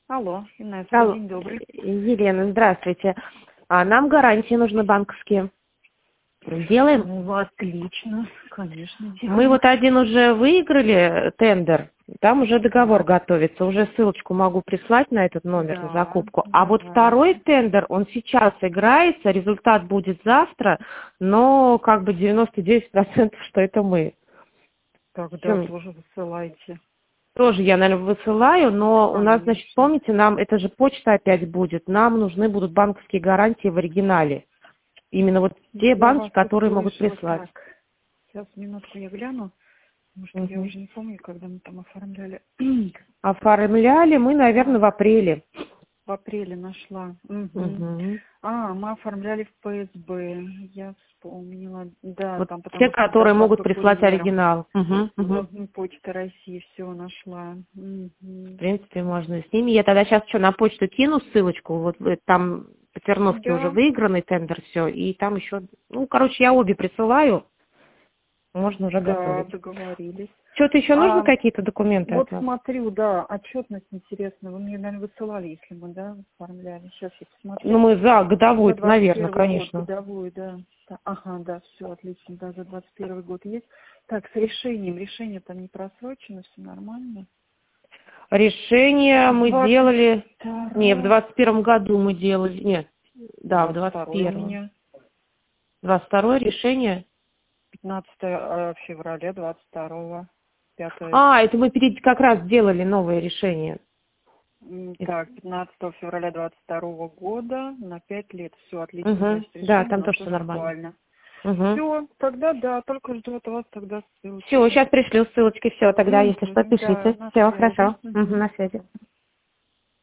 Алло, Инесса, Алло. день добрый. Елена, здравствуйте. Нам гарантии нужны банковские. Сделаем? Ну, отлично, конечно. Мы вот один уже выиграли тендер, там уже договор Так, готовится, уже ссылочку могу прислать на этот номер на да, закупку. А вот второй давайте. тендер, он сейчас играется, результат будет завтра, но как бы 99%, что это мы. Тогда Всё. тоже высылайте. Тоже я, наверное, высылаю, но у нас, значит, Конечно. помните, нам, это же почта опять будет, нам нужны будут банковские гарантии в оригинале. Именно вот те Я банки, вас которые могут услышала. прислать. Так, сейчас минутку я гляну, потому что я Мгм. уже не помню, когда мы там оформляли. Оформляли мы, наверное, в Так, апреле. в апреле нашла. Угу. Мгм. Мы оформляли в ПСБ. Я вспомнила. Да, Вот там те, потому что которые могут доставка прислать курьером. оригинал. Мгм, мгм. Почта России все нашла. В принципе, можно с ними. Я тогда сейчас что, на почту кину ссылочку, вот там по Терновке уже Да, выигранный тендер, все, и там еще, ну, короче, я обе присылаю, можно уже да, готовить. договорились. Что-то еще нужно, А какие-то документы вот от вас? смотрю, да, отчетность интересная. Вы мне, наверное, высылали, если мы, да, оформляли. Сейчас я Ну, посмотрю. мы за За годовую, наверное, 21 год конечно. годовую, да. Ага, да, все отлично, да, за 21 год есть. Так, с решением. Решение там не просрочено, все нормально. Решение мы Двадцать делали, не, в второе, 21 году мы делали, нет, да, в 22 у 21-м. меня. 22 решение. 15 февраля 22-го. 5. Это мы как раз делали новое решение. Так, 15 февраля 22 года на 5 лет. Все отлично, Угу. значит, Да, решение у там нас тоже все тоже нормально. актуально. Угу. Все, тогда да, только жду от вас тогда Все, ссылочку. сейчас пришлю ссылочки, все, тогда, если что, Да, пишите. на Все, связи. хорошо. Угу, на связи.